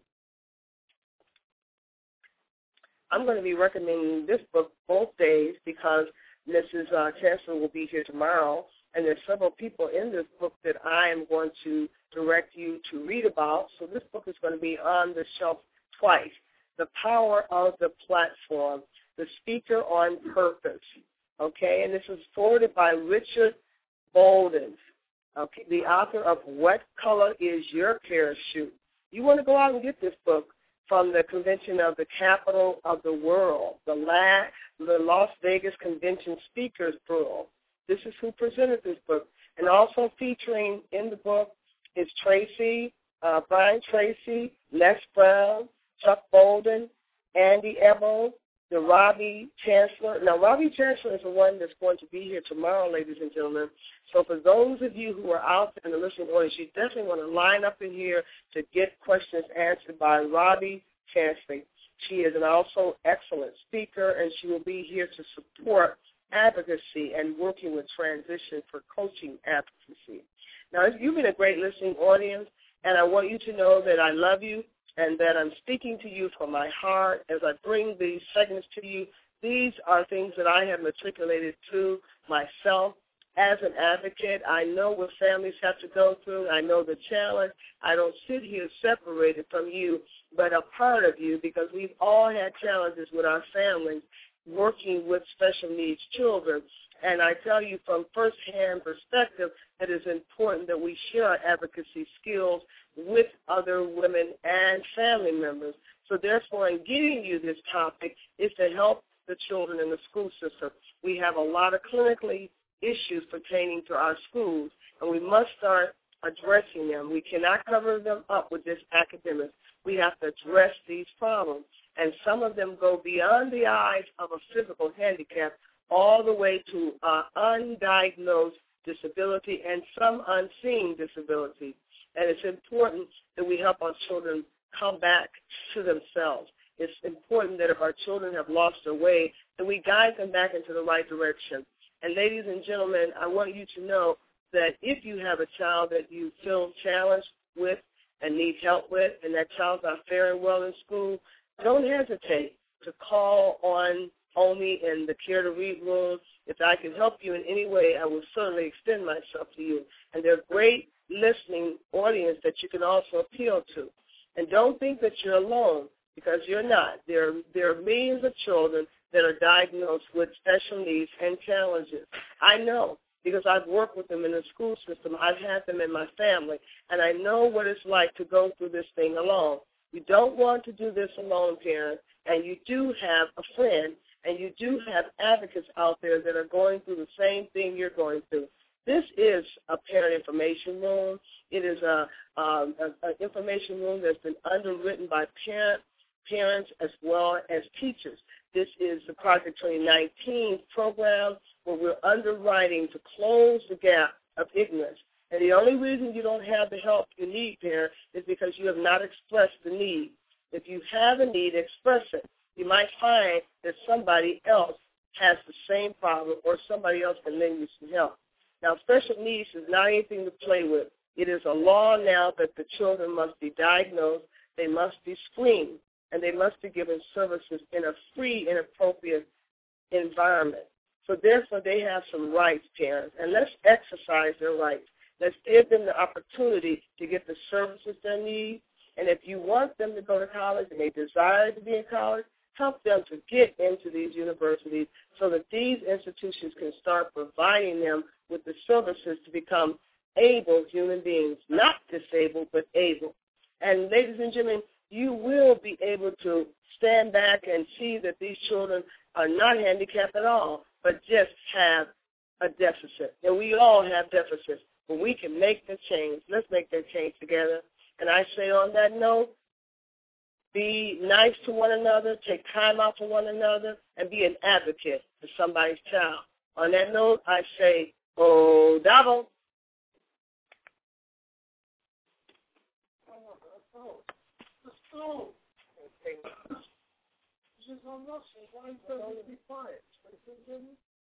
I'm going to be recommending this book both days because Missus Uh, Chancellor will be here tomorrow, and there's several people in this book that I am going to direct you to read about. So this book is going to be on the shelf twice. The Power of the Platform, The Speaker on Purpose, okay? And this is forwarded by Richard Bolden, okay, the author of What Color is Your Parachute? You want to go out and get this book from the convention of the capital of the world, the, La- the Las Vegas Convention Speakers Bureau. This is who presented this book. And also featuring in the book is Tracy, uh, Brian Tracy, Les Brown, Chuck Bolden, Andy Ebel, the Robbie Chancellor. Now, Robbie Chancellor is the one that's going to be here tomorrow, ladies and gentlemen. So for those of you who are out in the listening audience, you definitely want to line up in here to get questions answered by Robbie Chancellor. She is an also excellent speaker, and she will be here to support advocacy and working with transition for coaching advocacy. Now, you've been a great listening audience, and I want you to know that I love you and that I'm speaking to you from my heart as I bring these segments to you. These are things that I have matriculated to myself as an advocate. I know what families have to go through. I know the challenge. I don't sit here separated from you, but a part of you, because we've all had challenges with our families working with special needs children. And I tell you from firsthand perspective that it's important that we share our advocacy skills with other women and family members. So therefore, in giving you this topic is to help the children in the school system. We have a lot of clinically issues pertaining to our schools, and we must start addressing them. We cannot cover them up with just academics. We have to address these problems, and some of them go beyond the eyes of a physical handicap all the way to uh, undiagnosed disability and some unseen disability. And it's important that we help our children come back to themselves. It's important that if our children have lost their way, that we guide them back into the right direction. And ladies and gentlemen, I want you to know that if you have a child that you feel challenged with and need help with, and that child's not faring well in school, don't hesitate to call on Omi in the Care to Read room. If I can help you in any way, I will certainly extend myself to you. And they're great listening audience that you can also appeal to. And don't think that you're alone, because you're not. There, there are millions of children that are diagnosed with special needs and challenges. I know, because I've worked with them in the school system. I've had them in my family, and I know what it's like to go through this thing alone. You don't want to do this alone, parents, and you do have a friend, and you do have advocates out there that are going through the same thing you're going through. This is a parent information room. It is a, um, a, a information room that's been underwritten by parent, parents as well as teachers. This is the Project twenty nineteen program where we're underwriting to close the gap of ignorance. And the only reason you don't have the help you need, parent, is because you have not expressed the need. If you have a need, express it. You might find that somebody else has the same problem or somebody else can lend you some help. Now, special needs is not anything to play with. It is a law now that the children must be diagnosed. They must be screened. and they must be given services in a free and appropriate environment. So therefore, they have some rights, parents, and let's exercise their rights. Let's give them the opportunity to get the services they need. And if you want them to go to college and they desire to be in college, help them to get into these universities so that these institutions can start providing them with the services to become able human beings, not disabled, but able. And ladies and gentlemen, you will be able to stand back and see that these children are not handicapped at all, but just have a deficit. And we all have deficits, but we can make the change. Let's make that change together. And I say on that note, be nice to one another, take time out for one another, and be an advocate for somebody's child. On that note, I say, oh, double. Let's go. Just on Russell. Why don't you be quiet?